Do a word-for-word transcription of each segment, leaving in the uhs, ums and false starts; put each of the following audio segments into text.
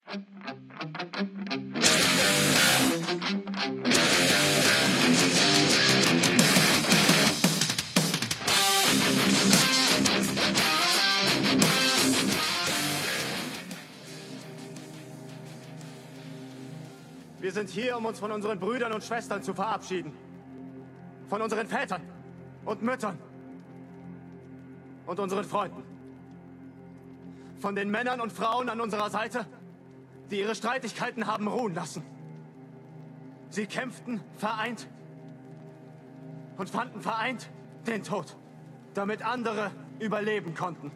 Wir sind hier, um uns von unseren Brüdern und Schwestern zu verabschieden. Von unseren Vätern und Müttern und unseren Freunden. Von den Männern und Frauen an unserer Seite, die ihre Streitigkeiten haben ruhen lassen. Sie kämpften vereint und fanden vereint den Tod, damit andere überleben konnten.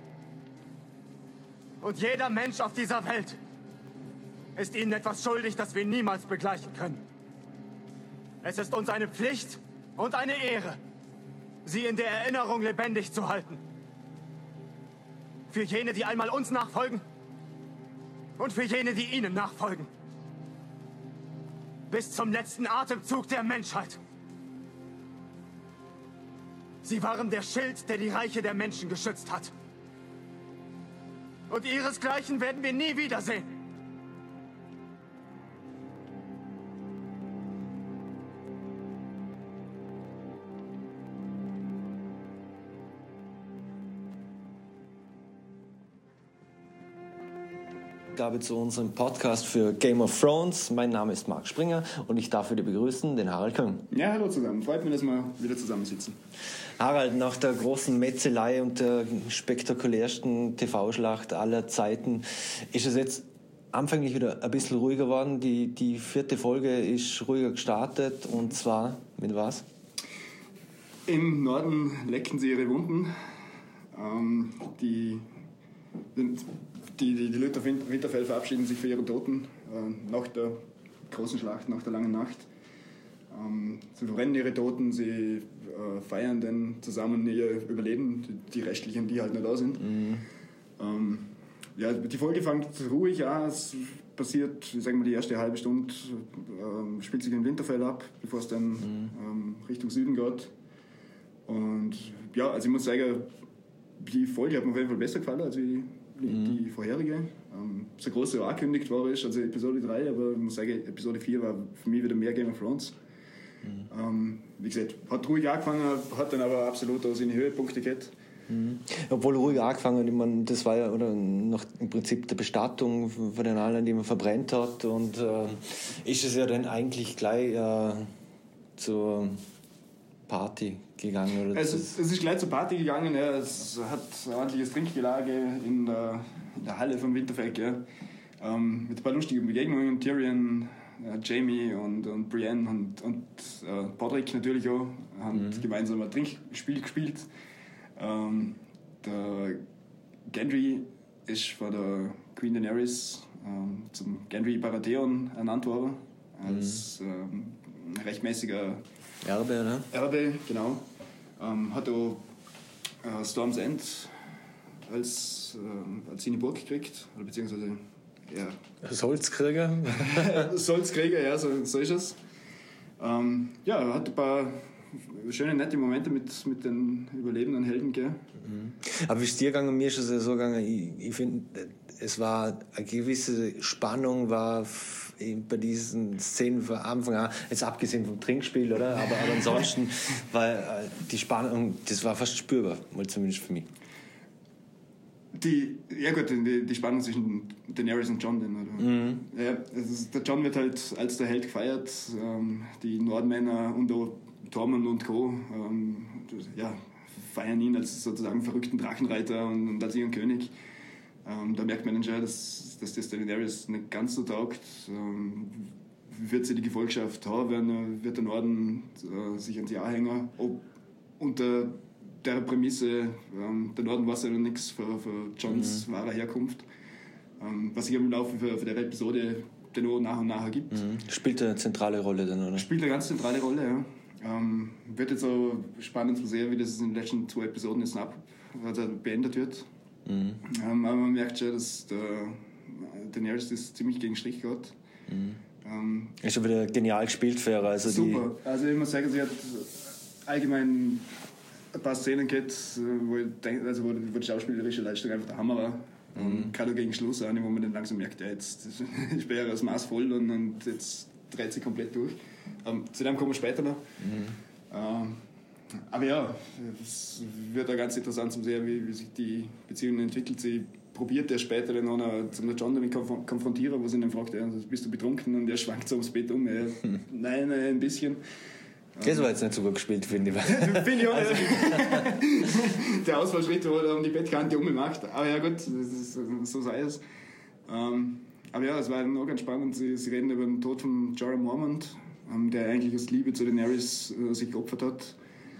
Und jeder Mensch auf dieser Welt ist ihnen etwas schuldig, das wir niemals begleichen können. Es ist uns eine Pflicht und eine Ehre, sie in der Erinnerung lebendig zu halten. Für jene, die einmal uns nachfolgen und für jene, die ihnen nachfolgen. Bis zum letzten Atemzug der Menschheit. Sie waren der Schild, der die Reiche der Menschen geschützt hat. Und ihresgleichen werden wir nie wiedersehen. Ausgabe zu unserem Podcast für Game of Thrones. Mein Name ist Marc Springer und ich darf wieder begrüßen den Harald Köng. Ja, hallo zusammen. Freut mich, dass wir wieder zusammensitzen. Harald, nach der großen Metzelei und der spektakulärsten T V-Schlacht aller Zeiten ist es jetzt anfänglich wieder ein bisschen ruhiger geworden. Die, die vierte Folge ist ruhiger gestartet und zwar mit was? Im Norden lecken sie ihre Wunden. Ähm, die Die, die, die Leute auf Winterfell verabschieden sich für ihre Toten äh, nach der großen Schlacht, nach der langen Nacht. Ähm, sie verbrennen ihre Toten, sie äh, feiern dann zusammen ihr Überleben, die, die Restlichen, die halt nicht da sind. Mhm. Ähm, ja, die Folge fängt ruhig an, es passiert, ich sag mal, die erste halbe Stunde äh, spielt sich in Winterfell ab, bevor es dann mhm. ähm, Richtung Süden geht. Und ja, also ich muss sagen, die Folge hat mir auf jeden Fall besser gefallen als die die mhm. vorherige. Ähm, so groß so angekündigt war ist, also Episode drei, aber ich muss sagen, Episode vier war für mich wieder mehr Game of Thrones. Mhm. Ähm, wie gesagt, hat ruhig angefangen, hat dann aber absolut auch seine Höhepunkte gehabt. Mhm. Obwohl ruhig angefangen, ich meine, das war ja oder noch im Prinzip der Bestattung von den allen, die man verbrennt hat, und äh, ist es ja dann eigentlich gleich äh, zur Party gegangen? Oder es, ist, es ist gleich zur Party gegangen, ja. Es hat ein ordentliches Trinkgelage in der, in der Halle vom Winterfell, ja. Ähm, mit ein paar lustigen Begegnungen. Tyrion, äh, Jaime und, und Brienne und, und äh, Podrick natürlich auch haben mhm. gemeinsam ein Trinkspiel gespielt. Ähm, der Gendry ist von der Queen Daenerys ähm, zum Gendry Baratheon ernannt worden, als mhm. ähm, rechtmäßiger Erbe, ne? Erbe, genau. Ähm, hat auch äh, Storm's End als, äh, als seine Burg gekriegt, oder beziehungsweise, ja. Solzkrieger? Solzkrieger, ja, so, so ist es. Ähm, ja, hat ein paar schöne, nette Momente mit, mit den überlebenden Helden, gell? Mhm. Aber wie es dir gegangen, mir ist es ja so gegangen, ich, ich finde, es war eine gewisse Spannung, war bei diesen Szenen von Anfang an, jetzt abgesehen vom Trinkspiel, oder? Aber, aber ansonsten war äh, die Spannung, das war fast spürbar, mal zumindest für mich. Die, ja gut, die, die Spannung zwischen Daenerys und Jon, oder? Mhm. Ja, ist, der Jon wird halt als der Held gefeiert, ähm, die Nordmänner und auch Tormund und Co. Ähm, ja, feiern ihn als sozusagen verrückten Drachenreiter und, und als ihren König. Ähm, da merkt man dann schon, dass, dass das Daenerys nicht ganz so taugt. Ähm, wird sie die Gefolgschaft haben, wird der Norden äh, sich ans Jahr hängen. Ob unter der Prämisse, ähm, der Norden weiß ja noch nichts für, für Jons mhm. wahre Herkunft. Ähm, was sich im Laufe für, für der Episode dann auch nach und nach ergibt. Mhm. Spielt eine zentrale Rolle dann, oder? Spielt eine ganz zentrale Rolle, ja. Ähm, wird jetzt auch spannend zu sehen, wie das in den letzten zwei Episoden jetzt ab, also beendet wird. Mhm. Ähm, aber man merkt schon, dass der Daenerys das ziemlich gegen Strich geht. Mhm. Ähm, ist schon wieder genial gespielt für ihre. Also super. Die also ich muss sagen, sie hat allgemein ein paar Szenen gehabt, wo, ich denk, also wo die schauspielerische Leistung einfach der Hammer war. Und gerade gegen Schluss auch, wo man dann langsam merkt, ja, jetzt ist Bayern das Maß voll und, und jetzt dreht sie komplett durch. Ähm, zu dem kommen wir später noch. Mhm. Ähm, aber ja, es wird auch ganz interessant zu sehen, wie, wie sich die Beziehung entwickelt. Sie probiert er später dann auch noch zum John damit konf- konfrontieren, wo sie ihn dann fragt, ja, bist du betrunken? Und er schwankt so ums Bett um. Ja, hm. Nein, nein, ein bisschen. Das war jetzt nicht so gut gespielt, finde ich. Finde ich auch also. Der Ausfallschritt, wo er um die Bettkante umgemacht. Aber ja gut, das ist, so sei es. Ähm, aber ja, es war dann auch ganz spannend. Sie, sie reden über den Tod von Jorah Mormont, ähm, der eigentlich aus Liebe zu Daenerys äh, sich geopfert hat.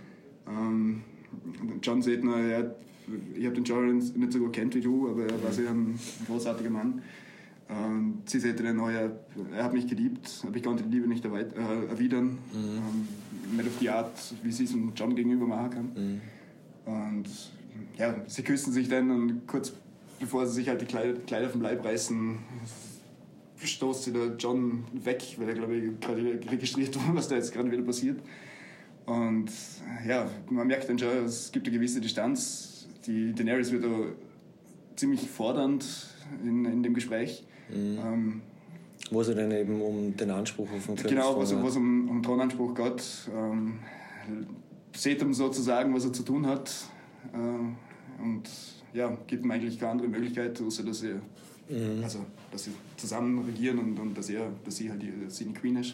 Ähm, John sagt noch, er, ich habe den Jorah nicht so gut kennt wie du, aber er war sehr ein großartiger Mann. Ähm, sie sagte dann auch, er, er hat mich geliebt, aber ich konnte die Liebe nicht erweit- äh, erwidern. Mhm. Ähm, nicht auf die Art, wie sie es dem John gegenüber machen kann. Mhm. Und ja, sie küssen sich dann und kurz bevor sie sich halt die Kleider, Kleider vom Leib reißen, stoßt sie der John weg, weil er, glaube ich, gerade registriert wurde, was da jetzt gerade wieder passiert. Und ja, man merkt dann schon, es gibt eine gewisse Distanz. Die Daenerys wird da ziemlich fordernd in, in dem Gespräch. Mhm. Ähm, wo sie dann eben um den Anspruch auf den Thron Genau, wo es um, um Thronanspruch geht. Ähm, seht ihm sozusagen, was er zu tun hat. Äh, und ja, gibt ihm eigentlich keine andere Möglichkeit, außer dass sie, mhm. also, dass sie zusammen regieren und, und dass, er, dass sie halt die, seine Queen ist.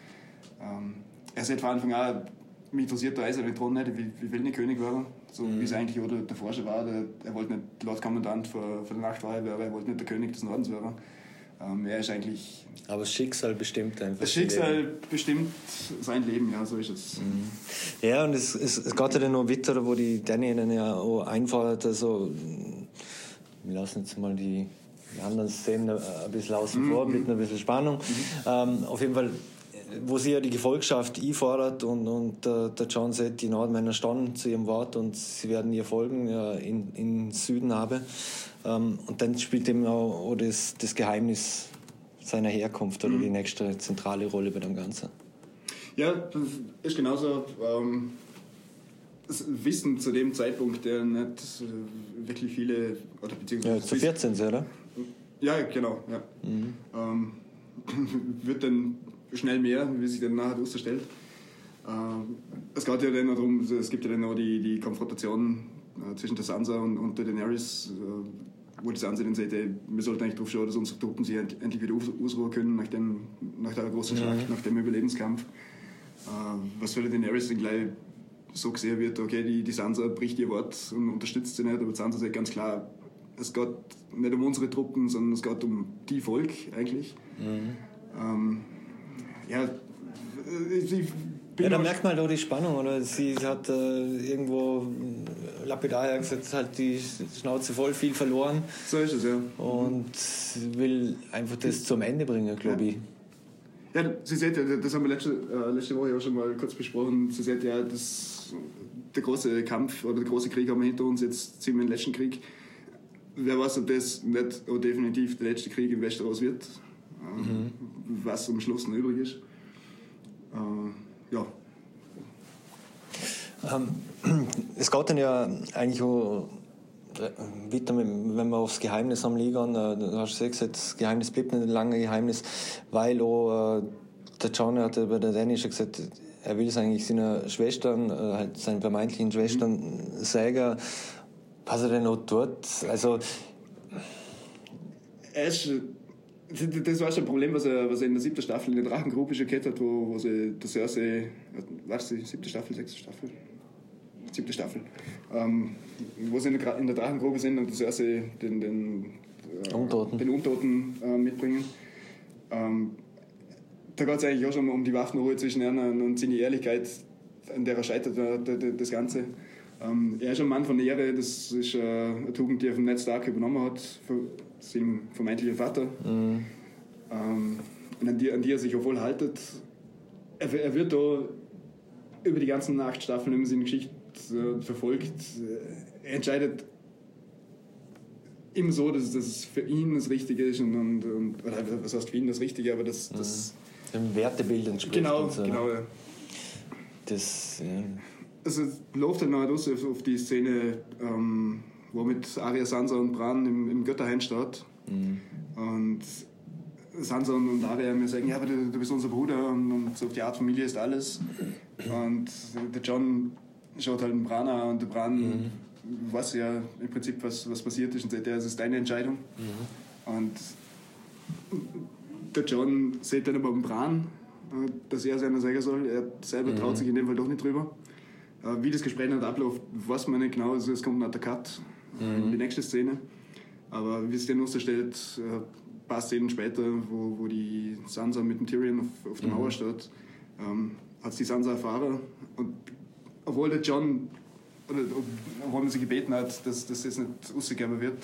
Ähm, er sagt von Anfang an, mich interessiert der eiserne Thron nicht, wie, wie will nicht König werden. So mhm. wie es eigentlich oder der Forscher war. Der, er wollte nicht Lord Kommandant für, für die Nachtwache werden, er wollte nicht der König des Nordens werden. Ähm, er ist eigentlich... Aber das Schicksal bestimmt einfach. Das Schicksal bestimmt sein Leben, ja, so ist es. Mhm. Ja, und es, es, es geht ja dann noch weiter, wo die Dani dann ja auch einfordert, also wir lassen jetzt mal die, die anderen Szenen ein bisschen außen vor, mhm. mit ein bisschen Spannung. Mhm. Ähm, auf jeden Fall, wo sie ja die Gefolgschaft einfordert und, und äh, der John sagt, die Nordmänner standen zu ihrem Wort und sie werden ihr folgen äh, in, in Süden habe. Ähm, und dann spielt eben auch, auch das, das Geheimnis seiner Herkunft oder mhm. die nächste zentrale Rolle bei dem Ganzen. Ja, das ist genauso. Ähm, das Wissen zu dem Zeitpunkt, der nicht äh, wirklich viele... Oder beziehungsweise ja, zu vierzehn, oder? Ja, genau. Ja. Mhm. Ähm, wird dann schnell mehr, wie sich dann nachher herausstellt. Ähm, es geht ja dann noch darum, es gibt ja dann noch die, die Konfrontation äh, zwischen der Sansa und, und der Daenerys, äh, wo die Sansa dann sagt, ey, wir sollten eigentlich darauf schauen, dass unsere Truppen sich endlich wieder ausruhen können nach, dem, nach der großen Schlacht, mhm. nach dem Überlebenskampf. Äh, was für die Daenerys dann gleich so gesehen wird, okay, die, die Sansa bricht ihr Wort und unterstützt sie nicht, aber die Sansa sagt ganz klar, es geht nicht um unsere Truppen, sondern es geht um die Volk eigentlich. Mhm. Ähm, ja, ich ja, da merkt man halt auch die Spannung, oder? Sie hat äh, irgendwo lapidar gesagt, halt die Schnauze voll, viel verloren. So ist es, ja. Und will einfach das zum Ende bringen, glaube ich. Ja, sie sagt ja, das haben wir letzte, äh, letzte Woche auch schon mal kurz besprochen, sie sagt ja, das, der große Kampf oder der große Krieg haben wir hinter uns, jetzt ziehen wir den letzten Krieg. Wer weiß, ob das nicht oder definitiv der letzte Krieg in Westeros wird, äh, mhm. was am Schluss noch übrig ist. Äh, ja. Ähm, es geht dann ja eigentlich auch weiter, wenn wir aufs Geheimnis am Liegen, äh, du hast gesagt, das Geheimnis bleibt nicht ein langes Geheimnis, weil auch äh, der John hat bei der Dani schon gesagt, er will es eigentlich seinen Schwestern, äh, halt seinen vermeintlichen Schwestern mhm. sagen, was er denn noch tut. Also er ist, das war schon ein Problem, was er, was er in der siebten Staffel in der Drachengrube schon gehabt hat, wo, wo sie das Cersei, was die siebte Staffel, sechste Staffel? Siebte Staffel. Ähm, wo sie in der, in der Drachengrube sind und das Cersei den, den, äh, Untoten, den Untoten äh, mitbringen. Ähm, da geht es eigentlich auch schon um die Waffenruhe zwischen ihnen und seine Ehrlichkeit, an der er scheitert, äh, das Ganze. Ähm, er ist ein Mann von Ehre, das ist äh, eine Tugend, die er von Ned Stark übernommen hat, von seinem vermeintlichen Vater. Mhm. Ähm, und an die, an die er sich auch wohl haltet. Er, er wird da über die ganzen acht Staffeln, wenn man seine Geschichte äh, verfolgt, äh, er entscheidet immer so, dass das für ihn das Richtige ist und, und, und oder was heißt für ihn das Richtige, aber das, das dem Wertebild entspricht. Genau, so, genau. Ja. Das, ja. Also läuft dann noch raus auf die Szene, ähm, wo mit Arya, Sansa und Bran im, im Götterhain steht. Mhm. Und Sansa und Arya mir sagen, ja, aber du, du bist unser Bruder und, und so auf die Art Familie ist alles. Und der Jon schaut halt den Bran an und der Bran mhm. weiß ja im Prinzip, was, was passiert ist und sagt, ja, es ist deine Entscheidung. Mhm. Und der Jon sieht dann aber den Bran, dass er seiner sagen soll. Er selber mhm. traut sich in dem Fall doch nicht drüber. Wie das Gespräch dann abläuft, weiß man nicht genau. Also es kommt nach der Cut mhm. in die nächste Szene. Aber wie es dann ausstellt, ein paar Szenen später, wo, wo die Sansa mit dem Tyrion auf, auf der Mauer mhm. steht, ähm, hat die Sansa erfahren. Und obwohl der Jon, oder obwohl man sie gebeten hat, dass, dass das nicht ausgegeben wird,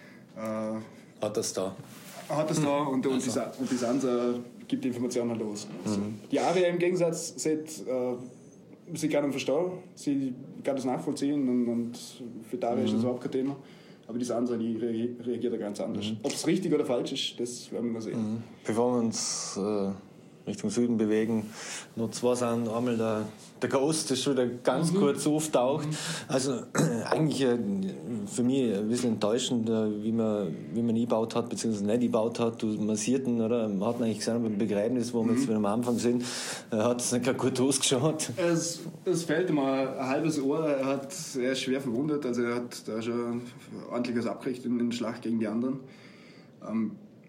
äh, hat das da. Hat das da und, und, also. die, und die Sansa gibt die Informationen halt los. Also mhm. Die Arya im Gegensatz sieht, äh, sie kann ihn verstehen, sie kann das nachvollziehen und, und für Daria mhm. ist das überhaupt kein Thema. Aber die Sansa, die reagiert da ganz anders. Mhm. Ob es richtig oder falsch ist, das werden wir mal sehen. Mhm. Bevor wir uns äh, Richtung Süden bewegen, nur zwei sind. Einmal der, der Ghost, der schon wieder ganz mhm. kurz auftaucht. Mhm. Also eigentlich äh, für mich ein bisschen enttäuschend, äh, wie man wie man eingebaut hat, beziehungsweise nicht eingebaut hat. Du massierten, oder? Man hat eigentlich gesehen beim Begräbnis, wo wir mhm. jetzt wieder am Anfang sind, äh, hat es nicht gut ausgeschaut. Es, es fehlt ihm ein halbes Ohr. Er, hat, er ist schwer verwundet, also er hat da schon ordentliches abgekriegt in der Schlacht gegen die anderen. Ähm,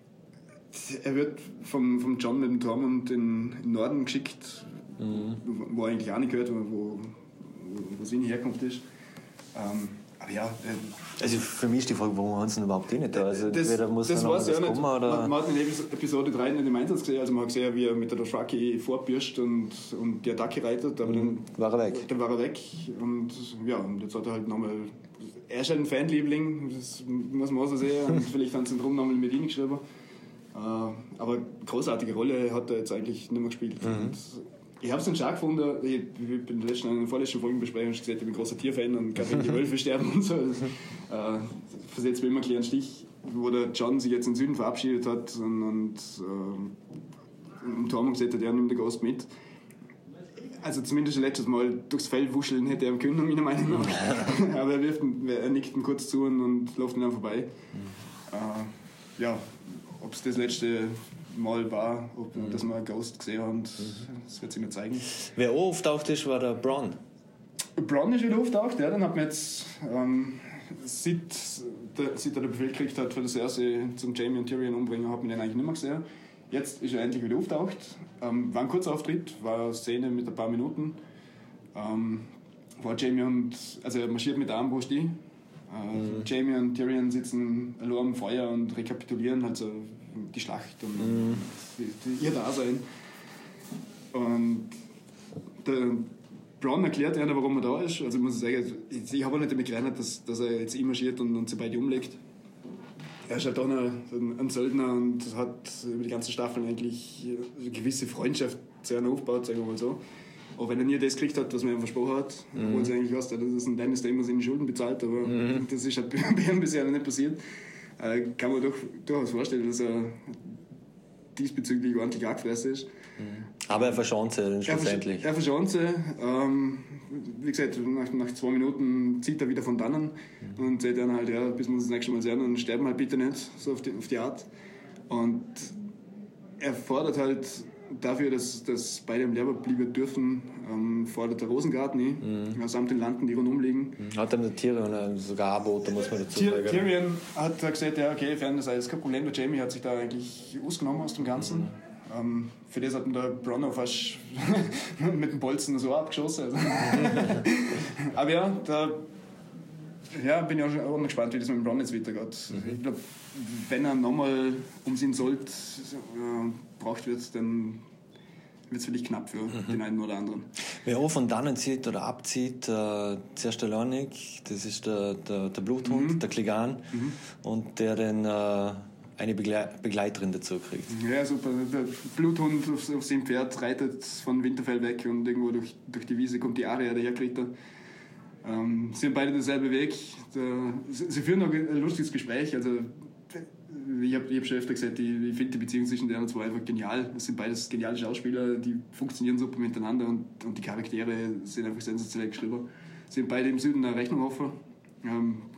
Er wird vom, vom Jon mit dem Tormund in den Norden geschickt, mhm. wo, wo er eigentlich auch nicht gehört, wo, wo, wo seine Herkunft ist. Ähm, aber ja. Äh, also für mich ist die Frage, warum haben sie ihn überhaupt nicht? Also das entweder muss das noch weiß was ja kommen, oder? Man, man hat in Episode drei nicht im Einsatz gesehen, also man hat gesehen, wie er mit der Dothraki vorpirscht und, und die Attacke reitet, aber mhm. dann war er weg. Dann war er weg und ja, und jetzt hat er halt nochmal. Er ist halt ein Fanliebling, das muss man auch so sehen, und vielleicht haben sie ihn drum nochmal mit ihm geschrieben. Uh, aber großartige Rolle hat er jetzt eigentlich nicht mehr gespielt. Mhm. Ich habe es dann schade gefunden, ich bin in der letzten, in der vorletzten Folge besprechen und gesagt, ich bin ein großer Tierfan und kann, wenn die Wölfe sterben und so. Das uh, versetzt mir immer einen kleinen Stich, wo der Jon sich jetzt in den Süden verabschiedet hat und, und uh, im Tormund gesagt hat, er nimmt den Ghost mit. Also zumindest letztes Mal durchs Feld wuscheln hätte er ihm können, meiner Meinung nach. Aber er, wirft ihn, er nickt ihn kurz zu und, und läuft ihn dann vorbei. Mhm. Uh, ja. Ob es das letzte Mal war, ob, mhm. dass wir einen Ghost gesehen haben, das wird sich noch zeigen. Wer auch auftaucht ist, war der Bronn. Bronn ist wieder auftaucht, ja, dann hat man jetzt, ähm, seit, der, seit er den Befehl gekriegt hat, für das erste zum Jaime und Tyrion umbringen, hat man den eigentlich nicht mehr gesehen. Jetzt ist er endlich wieder auftaucht. Ähm, war ein kurzer Auftritt, war eine Szene mit ein paar Minuten. Ähm, war Jaime und, also er marschiert mit der Armbrust ein. Uh, mhm. Jaime und Tyrion sitzen allein am Feuer und rekapitulieren halt so die Schlacht und mhm. die, die, ihr Dasein. Und der Bronn erklärt einer, warum er da ist. Also ich muss sagen, ich, ich habe auch nicht damit gerechnet, dass, dass er jetzt einmarschiert und, und sie beide umlegt. Er ist halt auch noch ein, ein Söldner und hat über die ganzen Staffeln eigentlich eine gewisse Freundschaft zu einer aufgebaut, sagen wir mal so. Auch wenn er nie das gekriegt hat, was man ihm versprochen hat, mhm. obwohl es eigentlich was, das ist ein Dennis, der immer seine Schulden bezahlt, aber mhm. das ist halt bei ihm bisher noch nicht passiert. Äh, kann man doch durchaus vorstellen, dass er diesbezüglich ordentlich angefressen ist. Mhm. Aber er verschont sie dann schlussendlich. Er verschont sie. Ähm, wie gesagt, nach, nach zwei Minuten zieht er wieder von dannen mhm. und sagt dann halt, ja, bis wir uns das nächste Mal sehen, dann sterben halt bitte nicht, so auf die, auf die Art. Und er fordert halt dafür, dass, dass beide am Leben bleiben dürfen, ähm, fordert der Rosengarten ein, mhm. samt den Landen, die rundum liegen. Mhm. Hat dann der Tyrion sogar Abo, da muss man dazu sagen. Tyrion hat gesagt, ja, okay, fern das alles kein Problem. Der Jaime hat sich da eigentlich ausgenommen aus dem Ganzen. Mhm. Ähm, für das hat der Bronn fast mit dem Bolzen so abgeschossen. Also. Aber ja, da ja, bin ich auch, schon, auch mal gespannt, wie das mit dem Bronn jetzt weitergeht. Mhm. Ich glaube, wenn er nochmal um seinen Sold äh, braucht wird, dann wird es vielleicht knapp für mhm. den einen oder anderen. Wer auch von dannen zieht oder abzieht, äh, zuerst der Lornik, das ist der, der, der Bluthund, mhm. der Clegane, mhm. und der dann äh, eine Begle- Begleiterin dazu kriegt. Ja, super. Der Bluthund auf, auf seinem Pferd reitet von Winterfell weg und irgendwo durch, durch die Wiese kommt die Arya daherkriegt. Ähm, sind beide derselbe Weg. Der, sie, sie führen noch ein lustiges Gespräch. Also, ich habe hab schon öfter gesagt, ich, ich finde die Beziehung zwischen den zwei einfach genial. Es sind beides geniale Schauspieler, die funktionieren super miteinander und, und die Charaktere sind einfach sensationell geschrieben. Sie sind beide im Süden eine Rechnung offen. Ähm,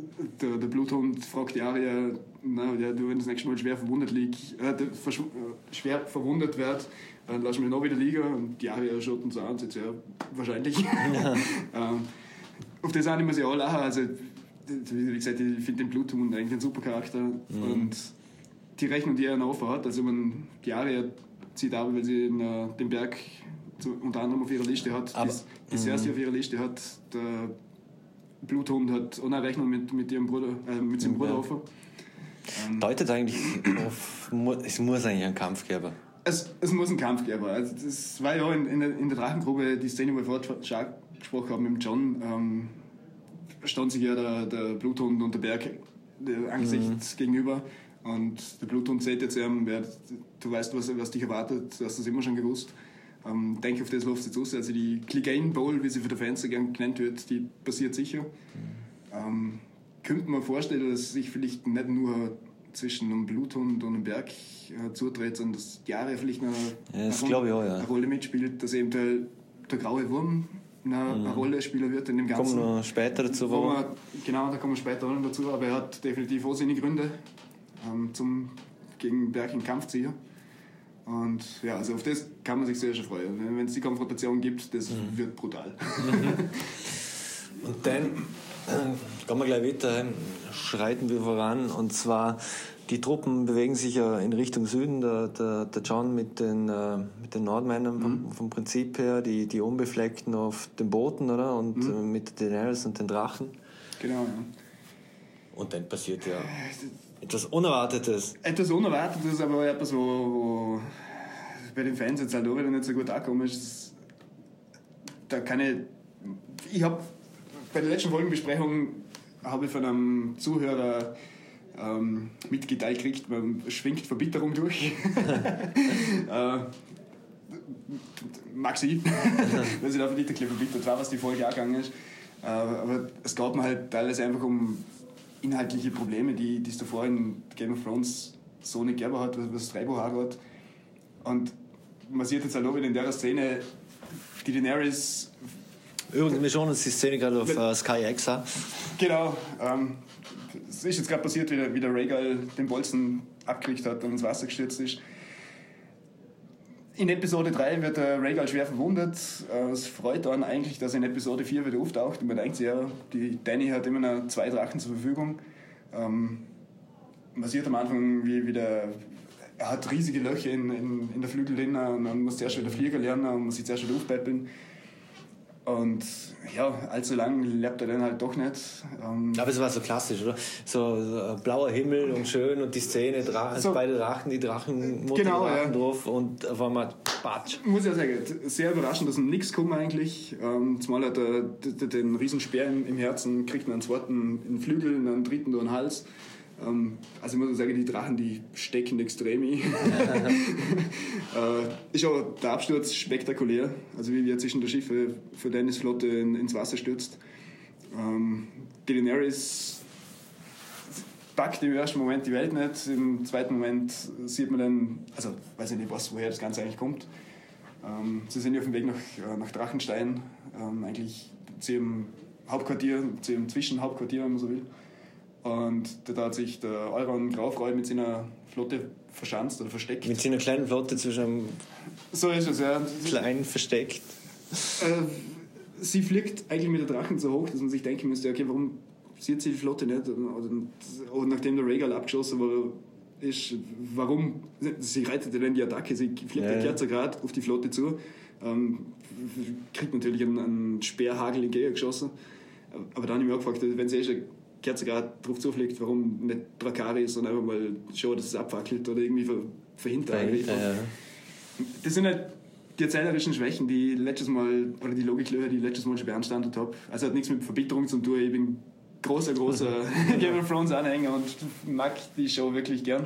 der, der Bluthund fragt die Arya, na, ja, du, wenn das nächste Mal schwer verwundet liegt, äh, schwer verwundet wird, dann lass mich noch wieder liegen. Und die Arya schaut uns so an und sagt, ja, wahrscheinlich. Ja. ähm, auf das auch muss ich auch lachen. Also, wie gesagt, ich finde den Bluthund eigentlich ein super Charakter. Mhm. Und die Rechnung, die er noch hat, also man, die Arya zieht aber, weil sie in, uh, den Berg zu, unter anderem auf ihrer Liste hat, aber, die, die Cersei auf ihrer Liste hat, der Bluthund hat auch eine Rechnung mit, mit ihrem Bruder, äh, mit seinem Bruder offen. Ähm, Deutet eigentlich auf, es muss eigentlich einen Kampf geben. Es, es muss einen Kampf geben. Also das war ja in, in, der, in der Drachengrube die Szene, wo wir vorher schon gesprochen haben mit John. Ähm, stand sich ja der, der Bluthund und der Berg der Angesicht mhm. gegenüber. Und der Bluthund sagt jetzt, ähm, wer, du weißt, was, was dich erwartet, du hast das immer schon gewusst. Ähm, denke, auf das läuft es jetzt aus. Also die Clegane Bowl, wie sie für die Fans gern genannt wird, die passiert sicher. Mhm. Ähm, könnte man vorstellen, dass sich vielleicht nicht nur zwischen einem Bluthund und einem Berg äh, zutritt, sondern dass die Arya vielleicht noch ja, das eine, auch, ja. eine Rolle mitspielt, dass eben der, der graue Wurm eine, mhm. eine Rolle spielen wird in dem Ganzen. Kommen wir später dazu. Wo man, genau, da kommen wir später auch noch dazu, aber er hat definitiv auch seine Gründe ähm, zum gegen Berg in Kampf ziehen. Und ja, also auf das kann man sich sehr schon freuen. Wenn es die Konfrontation gibt, das mhm. wird brutal. Und dann äh, gehen wir gleich weiter, schreiten wir voran. Und zwar, die Truppen bewegen sich ja in Richtung Süden. Der, der, der John mit den, äh, mit den Nordmännern mhm. vom, vom Prinzip her, die, die Unbefleckten auf den Booten, oder? Und mhm. äh, mit Daenerys und den Drachen. Genau, ja. Und dann passiert ja etwas Unerwartetes. Etwas Unerwartetes, aber etwas, wo, wo bei den Fans jetzt halt auch wieder nicht so gut angekommen ist. Da kann ich... Ich habe bei der letzten Folgenbesprechung habe ich von einem Zuhörer ähm, mitgeteilt gekriegt, man schwingt Verbitterung durch. äh, mag sie, weil sie da vielleicht ein bisschen verbittert war, was die Folge angegangen ist. Äh, aber es gab mir halt teilweise einfach um inhaltliche Probleme, die es davor in Game of Thrones so nicht gegeben hat, was das Drehbuch angeht. Und man sieht jetzt halt auch wieder in der Szene, die Daenerys... Übrigens, wir schauen uns die Szene gerade auf uh, Sky X an. Genau. Ähm, es ist jetzt gerade passiert, wie der, wie der Rhaegal den Bolzen abgekriegt hat und ins Wasser gestürzt ist. In Episode drei wird der Rhaegal schwer verwundet. Es freut dann eigentlich, dass er in Episode vier wieder auftaucht. Und man denkt sich, ja, die Dany hat immer noch zwei Drachen zur Verfügung. Ähm, man sieht am Anfang, wie, wie der, er hat riesige Löcher in, in, in der Flügel drin und man muss zuerst wieder fliegen lernen und muss sich zuerst wieder aufpäppeln. Und ja, allzu lang lebt er dann halt doch nicht. Ähm Aber es war so klassisch, oder? So, so blauer Himmel und schön und die Szene, Dra so, beide Drachen, die Drachen, Mutter genau, Drachen ja. drauf und auf einmal Patsch. Muss ich ja sagen, sehr überraschend, dass nichts kommt eigentlich. Ähm, zumal hat er den Riesenspeer im, im Herzen, kriegt einen zweiten in den Flügel, einen dritten durch den Hals. Ähm, also ich muss sagen, die Drachen, die stecken extrem ein. äh, ist auch der Absturz spektakulär, also wie er zwischen der Schiffe für Dennis Flotte in, ins Wasser stürzt. Ähm, die Daenerys packt im ersten Moment die Welt nicht, im zweiten Moment sieht man dann, also weiß ich nicht, was, woher das Ganze eigentlich kommt. Ähm, sie sind ja auf dem Weg nach, äh, nach Drachenstein, ähm, eigentlich zu ihrem Hauptquartier, zu ihrem Zwischenhauptquartier, wenn man so will. Und da hat sich der Euron Graufreu mit seiner Flotte verschanzt oder versteckt. Mit seiner kleinen Flotte zwischen einem so ist es, ja. kleinen versteckt. Äh, sie fliegt eigentlich mit der Drachen so hoch, dass man sich denken müsste, okay, warum sieht sie die Flotte nicht? Und, und nachdem der Rhaegal abgeschossen war, ist, warum, sie reitet dann die Attacke, sie fliegt ja, ja. ein Grad auf die Flotte zu, ähm, kriegt natürlich einen, einen Speerhagel entgegengeschossen. Aber dann habe ich mir auch gefragt, wenn sie eh schon Kerze gerade drauf zufliegt, warum nicht Dracarys und einfach mal schauen, dass es abfackelt oder irgendwie ver verhindert. Ja, ja. Das sind halt die erzählerischen Schwächen, die letztes Mal, oder die Logiklöcher, die ich letztes Mal schon beanstandet habe. Also hat nichts mit Verbitterung zu tun. Ich bin großer, großer Game of Thrones Anhänger und mag die Show wirklich gern.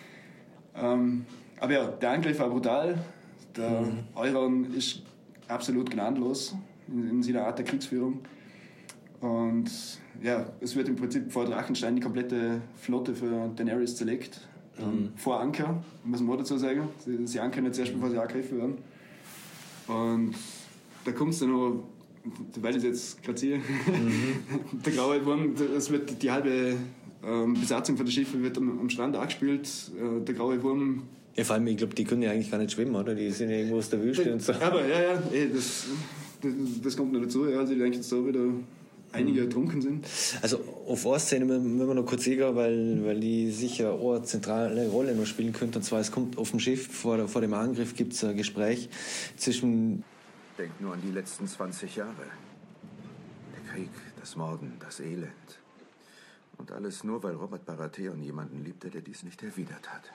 Ähm, aber ja, der Angriff war brutal. Der mhm. Euron ist absolut gnadenlos in, in seiner Art der Kriegsführung. Und ja, es wird im Prinzip vor Drachenstein die komplette Flotte für Daenerys zerlegt. Mhm. Ähm, vor Anker, muss man dazu sagen. Sie, sie ankern jetzt erst, bevor sie angegriffen werden. Und da kommt es dann noch weil ich jetzt gerade sehe, mhm. der graue Wurm, das wird die halbe ähm, Besatzung von der Schiffe wird am, am Strand angespielt. Äh, der graue Wurm. Ja, vor allem, ich glaube, die können ja eigentlich gar nicht schwimmen, oder? Die sind ja irgendwo aus der Wüste das, und so. Aber ja, ja, ey, das, das, das kommt noch dazu. Ja, also ich denke, dass da wieder einige mhm. ertrunken sind. Also auf eine Szene müssen wir noch kurz eingehen, weil, weil die sicher auch eine zentrale Rolle noch spielen könnte. Und zwar, es kommt auf dem Schiff, vor, vor dem Angriff gibt es ein Gespräch zwischen... Denk nur an die letzten zwanzig Jahre. Der Krieg, das Morden, das Elend. Und alles nur, weil Robert Baratheon jemanden liebte, der dies nicht erwidert hat.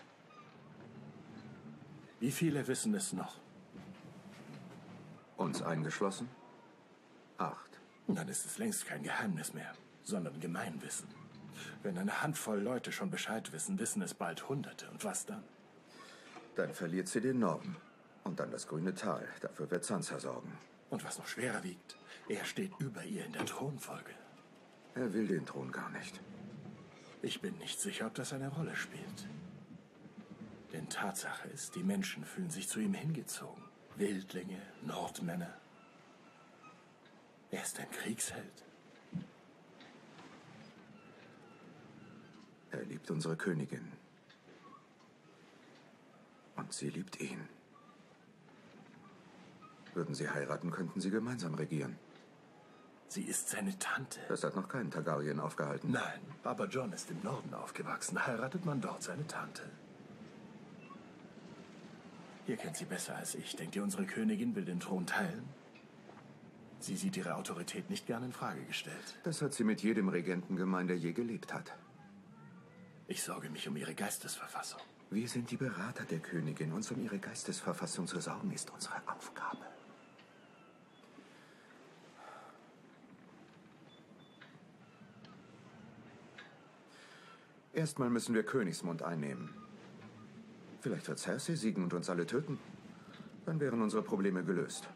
Wie viele wissen es noch? Uns eingeschlossen? Acht. Dann ist es längst kein Geheimnis mehr, sondern Gemeinwissen. Wenn eine Handvoll Leute schon Bescheid wissen, wissen es bald Hunderte. Und was dann? Dann verliert sie den Norden. Und dann das grüne Tal. Dafür wird Sansa sorgen. Und was noch schwerer wiegt, er steht über ihr in der Thronfolge. Er will den Thron gar nicht. Ich bin nicht sicher, ob das eine Rolle spielt. Denn Tatsache ist, die Menschen fühlen sich zu ihm hingezogen. Wildlinge, Nordmänner. Er ist ein Kriegsheld. Er liebt unsere Königin. Und sie liebt ihn. Würden sie heiraten, könnten sie gemeinsam regieren. Sie ist seine Tante. Das hat noch keinen Targaryen aufgehalten. Nein, aber Jon ist im Norden aufgewachsen. Heiratet man dort seine Tante. Ihr kennt sie besser als ich. Denkt ihr, unsere Königin will den Thron teilen? Sie sieht ihre Autorität nicht gern in Frage gestellt. Das hat sie mit jedem Regenten gemein, der je gelebt hat. Ich sorge mich um ihre Geistesverfassung. Wir sind die Berater der Königin. Uns um ihre Geistesverfassung zu sorgen, ist unsere Aufgabe. Erstmal müssen wir Königsmund einnehmen. Vielleicht wird Cersei siegen und uns alle töten. Dann wären unsere Probleme gelöst.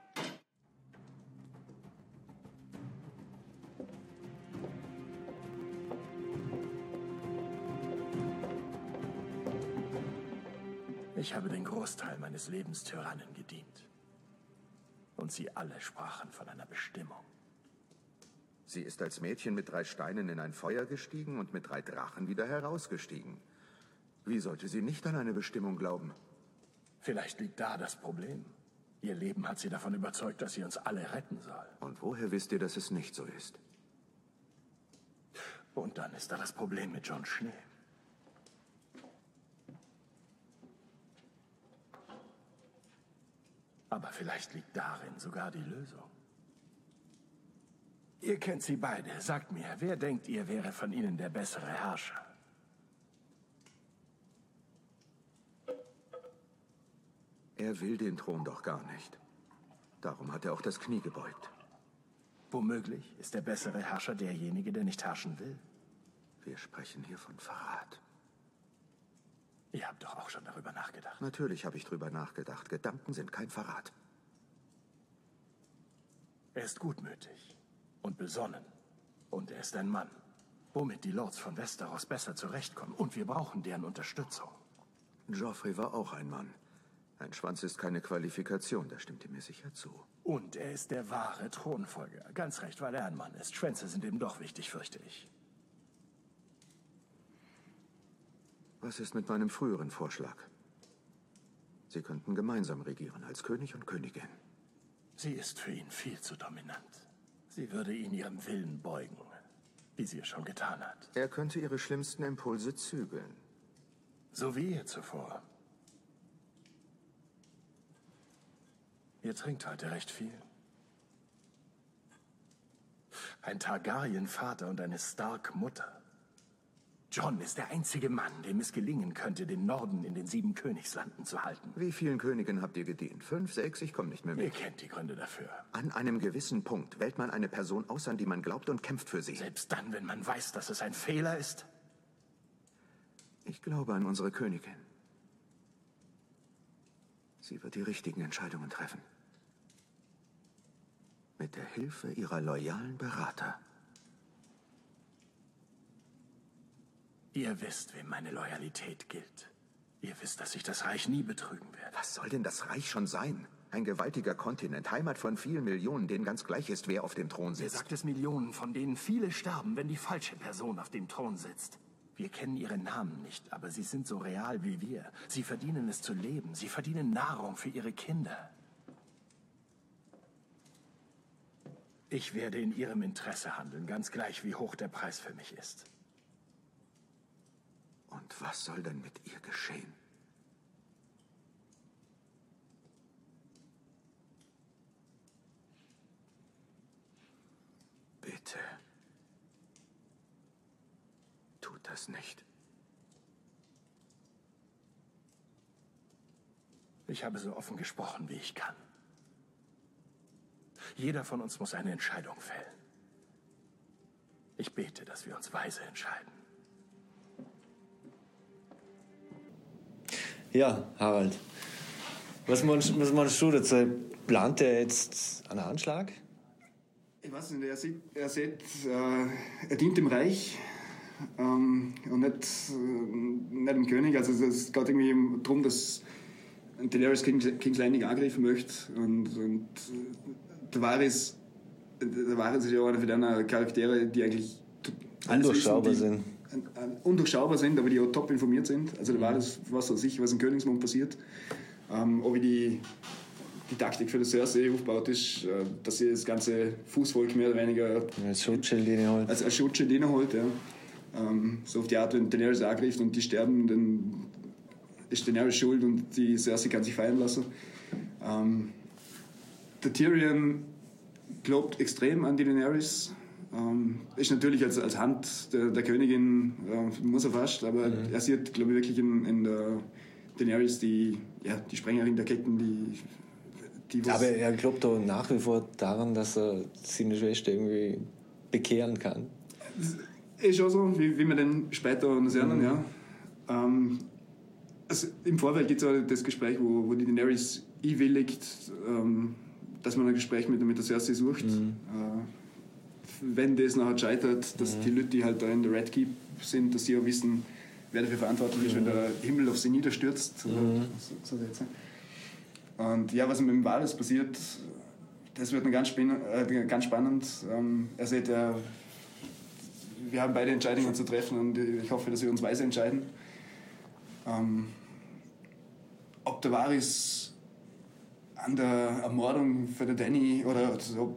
Ich habe den Großteil meines Lebens Tyrannen gedient. Und sie alle sprachen von einer Bestimmung. Sie ist als Mädchen mit drei Steinen in ein Feuer gestiegen und mit drei Drachen wieder herausgestiegen. Wie sollte sie nicht an eine Bestimmung glauben? Vielleicht liegt da das Problem. Ihr Leben hat sie davon überzeugt, dass sie uns alle retten soll. Und woher wisst ihr, dass es nicht so ist? Und dann ist da das Problem mit Jon Schnee. Aber vielleicht liegt darin sogar die Lösung. Ihr kennt sie beide. Sagt mir, wer denkt ihr wäre von ihnen der bessere Herrscher? Er will den Thron doch gar nicht. Darum hat er auch das Knie gebeugt. Womöglich ist der bessere Herrscher derjenige, der nicht herrschen will. Wir sprechen hier von Verrat. Ihr habt doch auch schon darüber nachgedacht. Natürlich habe ich darüber nachgedacht. Gedanken sind kein Verrat. Er ist gutmütig und besonnen. Und er ist ein Mann, womit die Lords von Westeros besser zurechtkommen. Und wir brauchen deren Unterstützung. Joffrey war auch ein Mann. Ein Schwanz ist keine Qualifikation, da stimmt ihr mir sicher zu. Und er ist der wahre Thronfolger. Ganz recht, weil er ein Mann ist. Schwänze sind eben doch wichtig, fürchte ich. Was ist mit meinem früheren Vorschlag? Sie könnten gemeinsam regieren, als König und Königin. Sie ist für ihn viel zu dominant. Sie würde ihn ihrem Willen beugen, wie sie es schon getan hat. Er könnte ihre schlimmsten Impulse zügeln. So wie ihr zuvor. Ihr trinkt heute recht viel. Ein Targaryen-Vater und eine Stark-Mutter. Jon ist der einzige Mann, dem es gelingen könnte, den Norden in den sieben Königslanden zu halten. Wie vielen Königen habt ihr gedient? Fünf, sechs? Ich komme nicht mehr mit. Ihr kennt die Gründe dafür. An einem gewissen Punkt wählt man eine Person aus, an die man glaubt und kämpft für sie. Selbst dann, wenn man weiß, dass es ein Fehler ist? Ich glaube an unsere Königin. Sie wird die richtigen Entscheidungen treffen. Mit der Hilfe ihrer loyalen Berater. Ihr wisst, wem meine Loyalität gilt. Ihr wisst, dass ich das Reich nie betrügen werde. Was soll denn das Reich schon sein? Ein gewaltiger Kontinent, Heimat von vielen Millionen, denen ganz gleich ist, wer auf dem Thron Wer sitzt. sagt es Millionen, von denen viele sterben, wenn die falsche Person auf dem Thron sitzt? Wir kennen ihre Namen nicht, aber sie sind so real wie wir. Sie verdienen es zu leben. Sie verdienen Nahrung für ihre Kinder. Ich werde in ihrem Interesse handeln, ganz gleich, wie hoch der Preis für mich ist. Und was soll denn mit ihr geschehen? Bitte. Tut das nicht. Ich habe so offen gesprochen, wie ich kann. Jeder von uns muss eine Entscheidung fällen. Ich bete, dass wir uns weise entscheiden. Ja, Harald. Was meinst, was meinst du dazu? Plant er jetzt einen Anschlag? Ich weiß nicht, er sieht, er, sieht, äh, er dient dem Reich ähm, und nicht, äh, nicht dem König. Also es geht irgendwie darum, dass Daenerys King's, King's Landing angreifen möchte. Und, und der Varys, der Varys ist ja einer von den Charaktere, die eigentlich undurchschaubar wissen, sind. Die, äh, undurchschaubar sind, aber die auch top informiert sind. Also der Varys weiß sicher, was im Königsmund passiert. Ähm, ob die die Taktik für das Cersei aufgebaut ist, dass sie das ganze Fußvolk mehr oder weniger als Schutzschild holt. Als, als Schutzschild holt, ja. Ähm, so auf die Art, wenn Daenerys angreift und die sterben, dann ist Daenerys schuld und die Cersei kann sich feiern lassen. Ähm, der Tyrion glaubt extrem an die Daenerys. Ähm, ist natürlich als, als Hand der, der Königin, äh, muss er fast, aber mhm. er sieht, glaube ich, wirklich in, in der Daenerys die, ja, die Sprengerin der Ketten, die Aber er glaubt doch nach wie vor daran, dass er seine Schwester irgendwie bekehren kann. Ist auch so, wie, wie wir dann später noch sehen, mhm. ja. Ähm, also im Vorfeld gibt es auch das Gespräch, wo, wo die Daenerys einwilligt, ähm, dass man ein Gespräch mit, mit der Cersei sucht. Mhm. Äh, wenn das nachher scheitert, dass mhm. die Leute, die halt da in der Red Keep sind, dass sie auch wissen, wer dafür verantwortlich ist, mhm. wenn der Himmel auf sie niederstürzt. Mhm. So, so jetzt. Und ja, was mit dem Varys passiert, das wird noch ganz, äh, ganz spannend. Ähm, er sieht, äh, wir haben beide Entscheidungen zu treffen und ich hoffe, dass wir uns weise entscheiden. Ähm, ob der Varys an der Ermordung für der Dany oder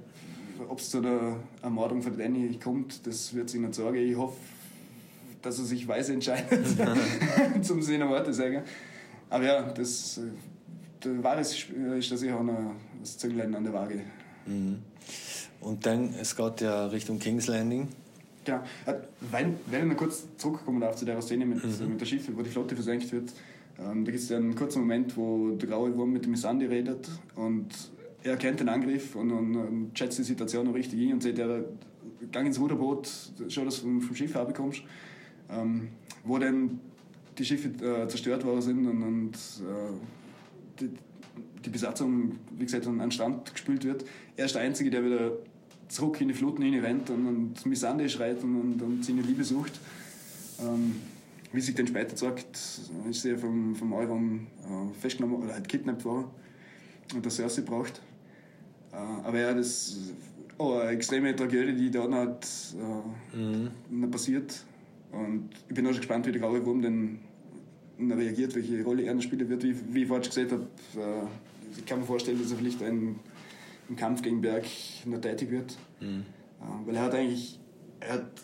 ob es zu der Ermordung für der Dany kommt, das wird sich nicht sagen. Ich hoffe, dass er sich weise entscheidet, zum seine Worte sagen. Aber ja, das... Der Varys ist das sicher auch das Zünglein an der Waage. Mhm. Und dann, es geht ja Richtung King's Landing. Genau. Wenn, wenn wir kurz zurückkommen darf zu der Szene mit, mhm. mit der Schiffe, wo die Flotte versenkt wird, ähm, da gibt es ja einen kurzen Moment, wo der graue Wurm mit dem Missandei redet und er erkennt den Angriff und, und, und schätzt die Situation noch richtig ein und sagt, er gang ins Ruderboot, schau, dass du vom, vom Schiff herbekommst, ähm, wo dann die Schiffe äh, zerstört worden sind und, und äh, Die, die Besatzung, wie gesagt, an den Strand gespült wird. Er ist der Einzige, der wieder zurück in die Fluten rennt und, und Missandei schreit und, und, und seine Liebe sucht. Ähm, wie sich dann später sagt, ist sie vom, vom Euron äh, festgenommen oder halt kidnappt worden und der Cersei braucht. Äh, aber ja, das ist oh, eine extreme Tragödie, die da noch, äh, mhm. noch passiert. Und ich bin auch schon gespannt, wie der graue Wurm dann reagiert, welche Rolle er spielen wird. Wie, wie ich vorhin gesagt habe, äh, ich kann mir vorstellen, dass er vielleicht ein, im Kampf gegen Berg noch tätig wird. Mhm. Äh, weil er hat eigentlich, er hat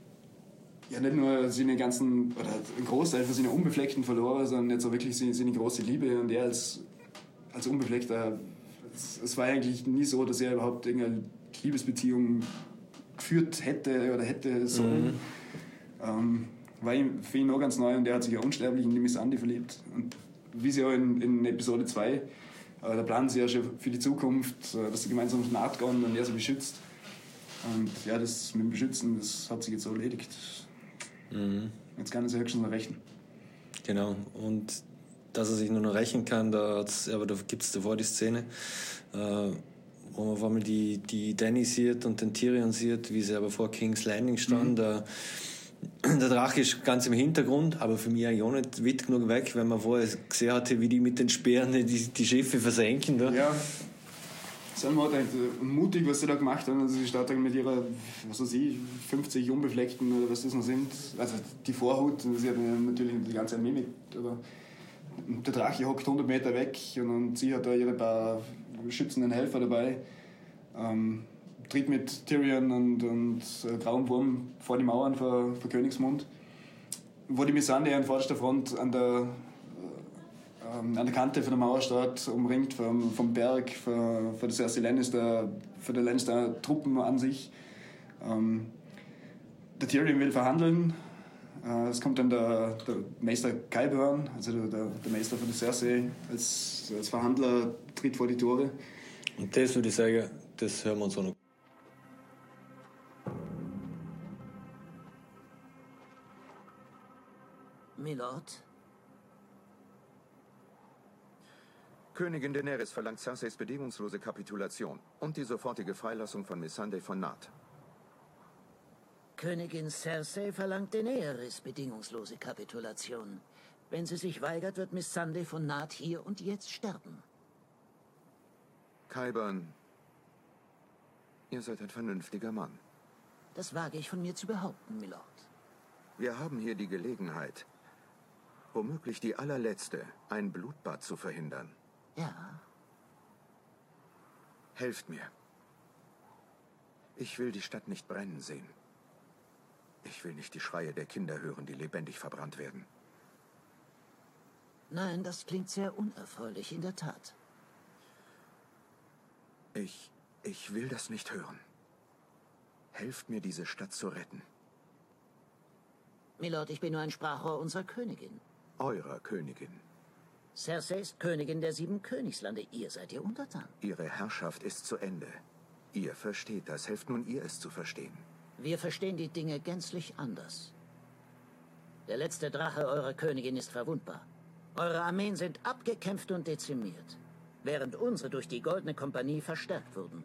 ja nicht nur seine ganzen, oder einen Großteil von seinen Unbefleckten verloren, sondern jetzt auch wirklich seine, seine große Liebe. Und er als, als Unbefleckter, es, es war eigentlich nie so, dass er überhaupt irgendeine Liebesbeziehung geführt hätte oder hätte sollen. Mhm. Ähm, war für ihn auch ganz neu und er hat sich ja unsterblich in die Missandei verliebt. Und wie sie auch in, in Episode zwei, äh, da planen sie ja schon für die Zukunft, äh, dass sie gemeinsam auf den Naht gehen und er sie beschützt. Und ja, das mit dem Beschützen, das hat sich jetzt so erledigt. Mhm. Jetzt kann er sich höchstens noch rächen. Genau, und dass er sich nur noch rächen kann, da, aber da gibt es davor die Szene, äh, wo man vor allem die, die Dany sieht und den Tyrion sieht, wie sie aber vor King's Landing stand. Mhm. Da Der Drache ist ganz im Hintergrund, aber für mich eigentlich auch nicht weit genug weg, wenn man vorher gesehen hatte, wie die mit den Speeren die, die Schiffe versenken. Da. Ja, Selma hat eigentlich mutig, was sie da gemacht haben. Also sie startet mit ihrer, was weiß ich, fünfzig unbefleckten, oder was das noch sind. Also die Vorhut, sie hat natürlich die ganze Armee mit. Aber der Drache hockt hundert Meter weg und sie hat da ihre paar schützenden Helfer dabei. Ähm, tritt mit Tyrion und, und äh, Grauem Wurm vor die Mauern vor, vor Königsmund, wo die Missandei an vorderster Front an der, äh, an der Kante von der Mauer steht, umringt vom, vom Berg, von, von der Cersei Lannister, von der Lannister Truppen an sich. Ähm, der Tyrion will verhandeln. Äh, es kommt dann der, der Meister Qyburn, also der, der, der Meister von der Cersei, als, als Verhandler tritt vor die Tore. Und das würde ich sagen, das hören wir uns auch noch. Milord? Königin Daenerys verlangt Cerseis bedingungslose Kapitulation und die sofortige Freilassung von Missandei von Naht. Königin Cersei verlangt Daenerys bedingungslose Kapitulation. Wenn sie sich weigert, wird Missandei von Naht hier und jetzt sterben. Qyburn, ihr seid ein vernünftiger Mann. Das wage ich von mir zu behaupten, Milord. Wir haben hier die Gelegenheit, womöglich die allerletzte, ein Blutbad zu verhindern. Ja. Helft mir. Ich will die Stadt nicht brennen sehen. Ich will nicht die Schreie der Kinder hören, die lebendig verbrannt werden. Nein, das klingt sehr unerfreulich, in der Tat. Ich, ich will das nicht hören. Helft mir, diese Stadt zu retten. Milord, ich bin nur ein Sprachrohr unserer Königin. Eurer Königin. Cersei ist Königin der sieben Königslande. Ihr seid ihr Untertan. Ihre Herrschaft ist zu Ende. Ihr versteht das. Helft nun ihr, es zu verstehen. Wir verstehen die Dinge gänzlich anders. Der letzte Drache eurer Königin ist verwundbar. Eure Armeen sind abgekämpft und dezimiert, während unsere durch die Goldene Kompanie verstärkt wurden.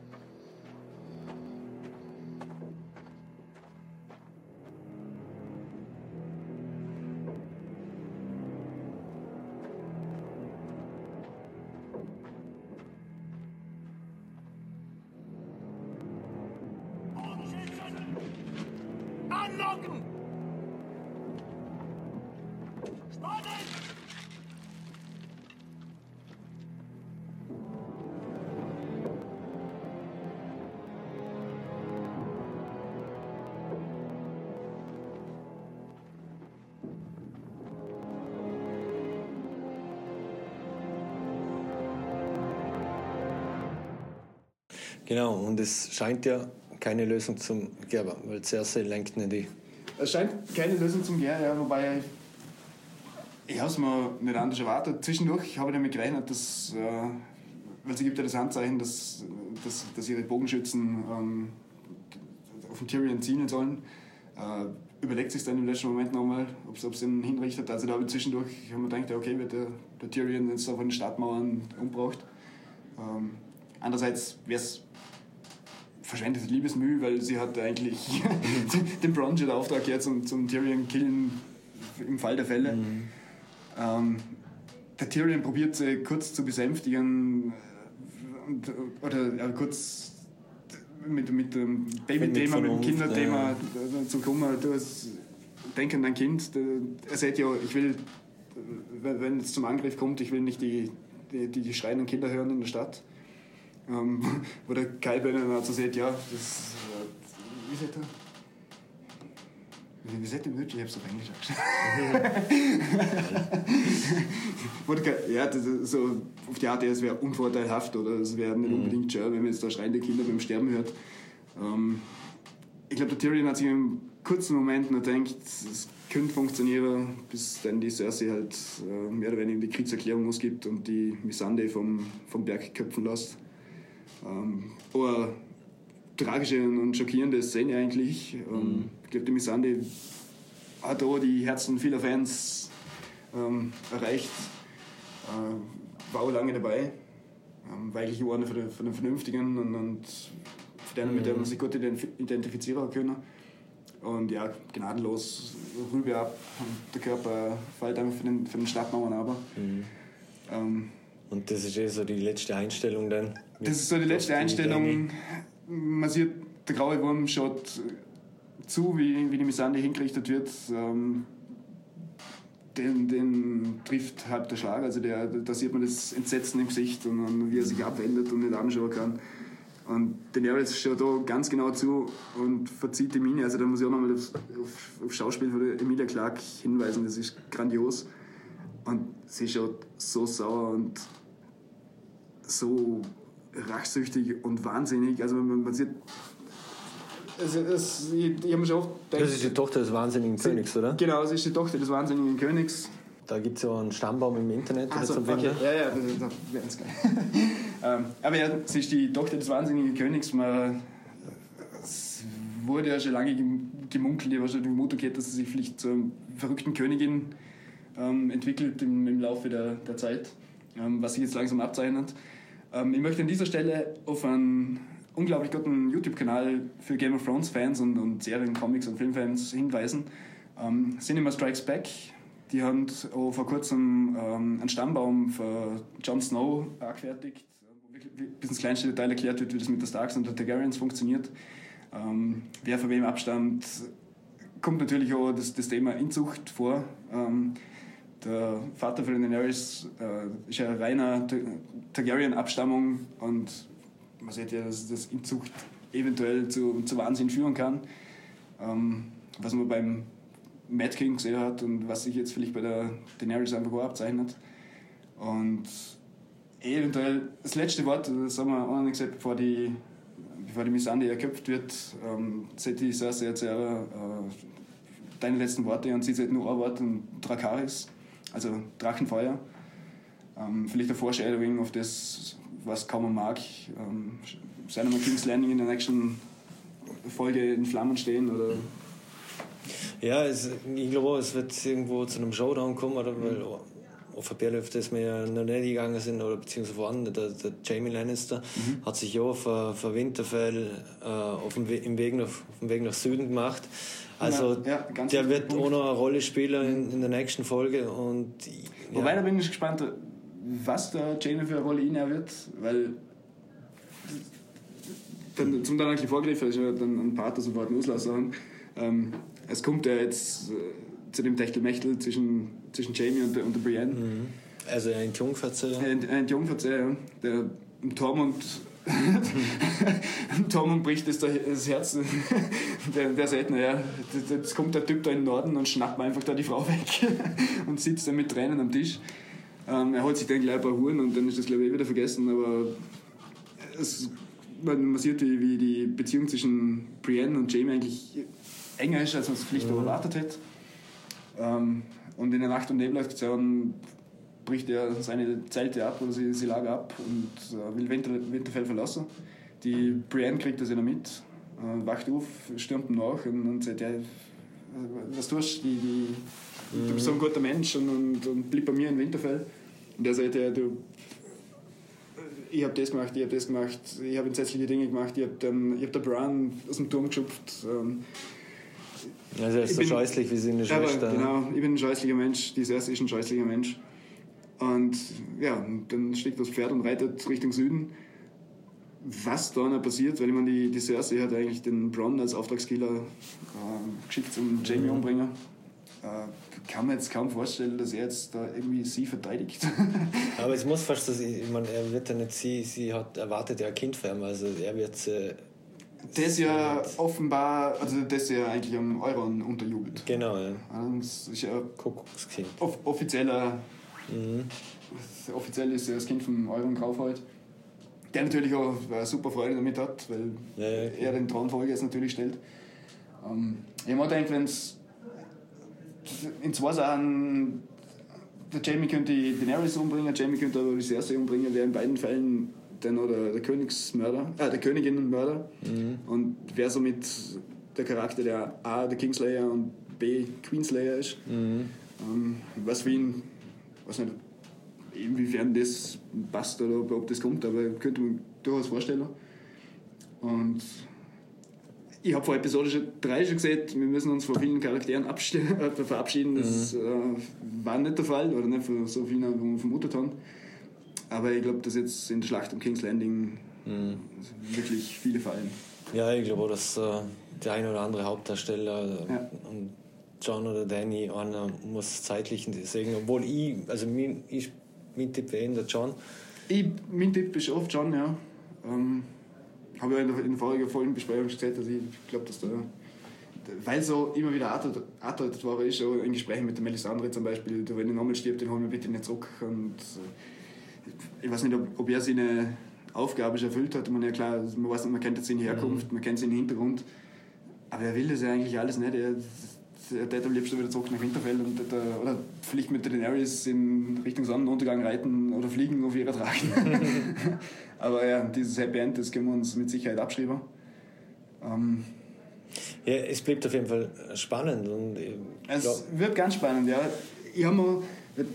Anlocken! Spannen! Genau, und es scheint ja keine Lösung zum geben, weil Cersei lenkt nicht die. Es scheint keine Lösung zum geben, ja, wobei ich, ich habe es mir nicht anders erwartet. Zwischendurch habe ich damit gerechnet, dass, äh, weil sie gibt ja das Handzeichen, dass, dass, dass ihre Bogenschützen ähm, auf den Tyrion zielen sollen. Äh, überlegt sich dann im letzten Moment nochmal, ob es ihn hinrichtet. Also da habe ich zwischendurch hab mir gedacht, okay, wird der, der Tyrion jetzt auf den Stadtmauern umgebracht. Ähm, andererseits wäre es verschwendetes Liebesmüh, weil sie hat eigentlich den Bronn den Auftrag jetzt zum, zum Tyrion killen im Fall der Fälle. Mhm. Ähm, der Tyrion probiert sie kurz zu besänftigen und, oder ja, kurz mit, mit dem Baby-Thema, mit, mit dem Kinderthema ja. zu kommen. Du hast denk an dein Kind. Er sagt ja, ich will, wenn es zum Angriff kommt, ich will nicht die, die, die schreienden Kinder hören in der Stadt. Ähm, wo der Qyburn dann also sagt, ja, das. Wie sagt er? Wie sagt der wirklich? Ich hab's auf Englisch angeschaut. Ja, das ist so auf die Art, es wäre unvorteilhaft oder es wäre nicht unbedingt schön, wenn man jetzt da schreiende Kinder beim Sterben hört. Ähm, ich glaube, der Tyrion hat sich im kurzen Moment noch gedacht, es könnte funktionieren, bis dann die Cersei halt äh, mehr oder weniger die Kriegserklärung ausgibt und die Missandei vom, vom Berg köpfen lässt. Ähm, aber tragische und schockierende Szene eigentlich. Ähm, mhm. Ich glaube, die Missandei hat auch die Herzen vieler Fans ähm, erreicht. Äh, war auch lange dabei. Ähm, war eigentlich einer von den, von den Vernünftigen und, und von denen, mhm. mit denen man sich gut identifizieren können. und ja, gnadenlos Rübe ab und der Körper fällt einfach für den, für den Stadtmauern aber. Mhm. Ähm, und das ist eh so die letzte Einstellung dann? Das ist so die letzte Einstellung. Man sieht, der graue Wurm schaut zu, wie, wie die Missandei hingerichtet wird. Ähm, den, den trifft halb der Schlag. Also der, da sieht man das Entsetzen im Gesicht und, und wie er sich abwendet und nicht anschauen kann. Und Daenerys schaut da ganz genau zu und verzieht die Miene. Also da muss ich auch nochmal auf, auf, auf Schauspiel von Emilia Clarke hinweisen. Das ist grandios. Und sie schaut so sauer und so rachsüchtig und wahnsinnig. Also man, man sieht... Es, es, ich ich habe mir schon oft gedacht, das ist die Tochter des wahnsinnigen sie, Königs, oder? Genau, das ist die Tochter des wahnsinnigen Königs. Da gibt es ja einen Stammbaum im Internet. Also, okay. Ja, ja, das ist ganz geil. ähm, aber ja, sie ist die Tochter des wahnsinnigen Königs. Man, es wurde ja schon lange gemunkelt, ich habe schon die Vermutung gehabt, dass sie sich vielleicht zur verrückten Königin ähm, entwickelt im, im Laufe der, der Zeit, ähm, was sich jetzt langsam abzeichnet. Ähm, ich möchte an dieser Stelle auf einen unglaublich guten YouTube-Kanal für Game of Thrones-Fans und, und Serien-, Comics- und Filmfans hinweisen. Ähm, Cinema Strikes Back. Die haben auch vor kurzem ähm, einen Stammbaum für Jon Snow angefertigt, wo wirklich bis ins kleinste Detail erklärt wird, wie das mit den Starks und den Targaryens funktioniert. Ähm, wer von wem abstammt, kommt natürlich auch das, das Thema Inzucht vor. Ähm, der Vater von Daenerys äh, ist ja reiner Targaryen-Abstammung und man sieht ja, dass das Inzucht eventuell zu, zu Wahnsinn führen kann. Ähm, was man beim Mad King gesehen hat und was sich jetzt vielleicht bei der Daenerys einfach auch abzeichnet. Und eventuell das letzte Wort, das haben wir auch noch nicht gesagt, bevor die, bevor die Missandei erköpft wird, ähm, sagt die Cersei jetzt ja, äh, deine letzten Worte und sie sagt nur ein Wort und Dracarys, also Drachenfeuer. Ähm, vielleicht ein Foreshadowing auf das, was kaum mag. Ähm, sein wir King's Landing in der nächsten Folge in Flammen stehen oder... Ja, es, ich glaube, es wird irgendwo zu einem Showdown kommen, oder? Mhm. Weil auf Berlin, auf das wir ja noch nicht gegangen sind, oder beziehungsweise voran, der, der Jaime Lannister mhm. hat sich ja für, für Winterfell äh, auf dem We- im Weg nach, auf dem Weg nach Süden gemacht. Also ja, ja, der wird Punkt. Auch noch eine Rolle spielen in, in der nächsten Folge. Und, ja. Wobei, da bin ich gespannt, was der Jaime für eine Rolle innehaben wird, weil dann, zum dann eigentlich vorgegriffen, ist ja dann ein Part, das sofort loslassen. Ähm, es kommt ja jetzt äh, zu dem Techtelmechtel zwischen, zwischen Jaime und der, und der Brienne. Mhm. Also ein Jungverzeh. Ein, ein Jungverzeh, ja. Der Tormund Tormund bricht das, das Herz. der, der sagt, naja, jetzt kommt der Typ da in den Norden und schnappt mir einfach da die Frau weg und sitzt dann mit Tränen am Tisch. Ähm, er holt sich dann gleich ein paar Huren und dann ist das, glaube ich, eh wieder vergessen. Aber es, man, man sieht, wie, wie die Beziehung zwischen Brienne und Jaime eigentlich enger ist, als man es vielleicht mhm. erwartet hätte. Ähm, und in der Nacht- und Nebelaktion bricht er seine Zelte ab oder sie, sie lager ab und äh, will Winter, Winterfell verlassen. Die Brienne kriegt das ja noch mit, äh, wacht auf, stürmt ihm nach und, und sagt, ja, was tust du? Die, die, mhm. Du bist so ein guter Mensch und, und, und bleib bei mir in Winterfell. Und er sagt, ja, du, ich habe das gemacht, ich habe das gemacht, ich habe entsetzliche Dinge gemacht, ich habe den, hab den Bran aus dem Turm geschupft. Ähm, also er ist so bin, scheußlich wie seine Schwester. Aber, genau, ich bin ein scheußlicher Mensch, die Cersei ist ein scheußlicher Mensch. Und ja, dann steigt das Pferd und reitet Richtung Süden. Was da noch passiert, weil ich meine, die, die Cersei hat eigentlich den Bronn als Auftragskiller äh, geschickt zum Jaime mhm. umbringen. Äh, kann man jetzt kaum vorstellen, dass er jetzt da irgendwie sie verteidigt. Aber es muss fast, dass ich, ich meine, er wird ja nicht sie, sie hat erwartet ja ein Kind für ihn, also er wird äh, das ja offenbar, also das ja eigentlich am Euron unterjubelt. Genau, ja. Das ist ja Kuckuckskind. Off- offizieller Mhm. Offiziell ist er das Kind von Euron Graufold, der natürlich auch eine super Freude damit hat, weil ja, ja, okay. er den Thronfolger jetzt natürlich stellt. Ähm, ich habe gedacht, wenn es in zwei Sachen, der Jaime könnte die Daenerys umbringen, Jaime könnte aber die Cersei umbringen, wäre in beiden Fällen dann auch der, der Königsmörder, äh, der Königinnenmörder mhm. und wäre somit der Charakter, der A, der Kingslayer und B, Queenslayer ist. Mhm. Ähm, was für ihn, weiß nicht, inwiefern das passt oder ob das kommt, aber könnte man durchaus vorstellen. Und ich habe vor Episode drei schon gesagt, wir müssen uns von vielen Charakteren äh, verabschieden. Das mhm. äh, war nicht der Fall, oder nicht von so vielen, wie wir vermutet haben. Aber ich glaube, dass jetzt in der Schlacht um King's Landing mhm. wirklich viele fallen. Ja, ich glaube auch, dass äh, der ein oder andere Hauptdarsteller äh, ja. und John oder Danny, einer muss zeitlich deswegen, obwohl ich, also mein, ich, mein Tipp wäre der John. Ich, mein Tipp ist oft John, ja. Ähm, habe ja in der, in der vorigen Folgenbesprechung gesagt, dass ich glaube, dass der, weil so immer wieder angedeutet war, ist auch in Gesprächen mit der Melisandre zum Beispiel, wenn der nochmal stirbt, den holen wir bitte nicht zurück. Und äh, ich weiß nicht, ob, ob er seine Aufgabe schon erfüllt hat. Man, ja klar, man weiß nicht, man kennt jetzt seine Herkunft, mhm. man kennt seinen Hintergrund, aber er will das ja eigentlich alles nicht. Er, er hätte am liebsten wieder zurück nach Winterfell und der, oder vielleicht mit der Daenerys in Richtung Sonnenuntergang reiten oder fliegen auf ihrer Drachen. Aber ja, dieses Happy End, das können wir uns mit Sicherheit abschreiben. Ähm, ja, es bleibt auf jeden Fall spannend. Und es glaub, wird ganz spannend, ja. Ich habe mal,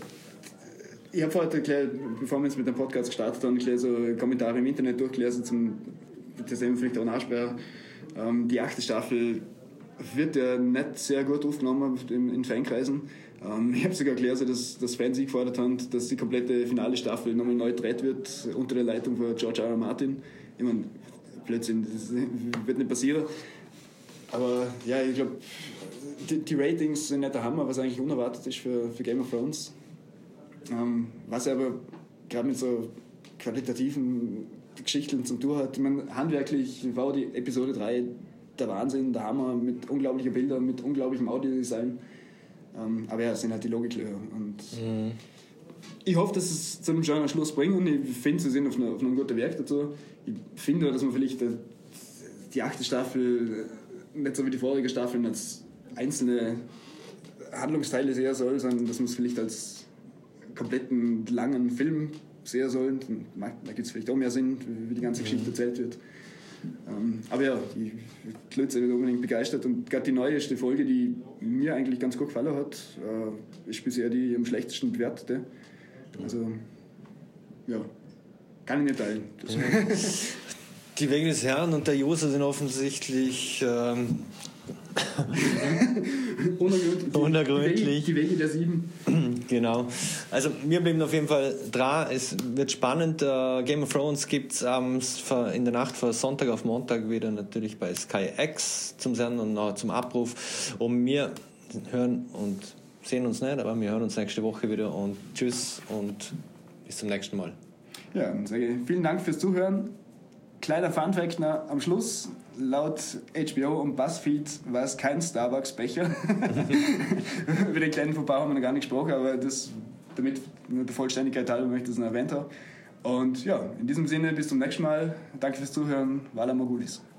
ich habe heute, gleich, bevor wir jetzt mit dem Podcast gestartet haben, gleich so Kommentare im Internet durchgelesen, zum, das eben vielleicht auch nachsprechen. Ähm, die achte Staffel wird ja nicht sehr gut aufgenommen in, in Fankreisen. Ähm, ich habe sogar gelesen, dass, dass Fans gefordert haben, dass die komplette finale Staffel nochmal neu gedreht wird unter der Leitung von George R. R. Martin. Ich meine, Blödsinn, das wird nicht passieren. Aber ja, ich glaube, die, die Ratings sind nicht der Hammer, was eigentlich unerwartet ist für, für Game of Thrones. Ähm, was aber gerade mit so qualitativen Geschichten zum Tun hat. Ich meine, handwerklich war die Episode drei der Wahnsinn, der Hammer, mit unglaublichen Bildern, mit unglaublichem Audiodesign. Ähm, aber ja, es sind halt die Logiklöcher. Und mhm. ich hoffe, dass es zu einem schönen Schluss bringt und ich finde, sie sind auf, eine, auf einem guten Werk dazu. Ich finde, dass man vielleicht die, die achte Staffel nicht so wie die vorige Staffel als einzelne Handlungsteile sehen soll, sondern dass man es vielleicht als kompletten langen Film sehen soll. Da gibt es vielleicht auch mehr Sinn, wie die ganze Geschichte erzählt wird. Ähm, aber ja, ich bin nicht unbedingt begeistert und gerade die neueste Folge, die mir eigentlich ganz gut gefallen hat, äh, ist bisher die am schlechtesten bewertete. Also, ja, kann ich nicht teilen. Die Wege des Herrn und der User sind offensichtlich ähm, unergründlich. unergründlich. Die, Wege, die Wege der Sieben. Genau. Also wir bleiben auf jeden Fall dran. Es wird spannend. Uh, Game of Thrones gibt es um, in der Nacht von Sonntag auf Montag wieder natürlich bei Sky X zum Senden und noch zum Abruf. Und wir hören und sehen uns nicht, aber wir hören uns nächste Woche wieder und tschüss und bis zum nächsten Mal. Ja, und sage vielen Dank fürs Zuhören. Kleiner Funfact noch am Schluss. Laut H B O und BuzzFeed war es kein Starbucks-Becher. Über den kleinen Fauxpas haben wir noch gar nicht gesprochen, aber das, damit nur der Vollständigkeit halber möchte ich das noch erwähnt haben. Und ja, in diesem Sinne, bis zum nächsten Mal. Danke fürs Zuhören. Vala Mogulis.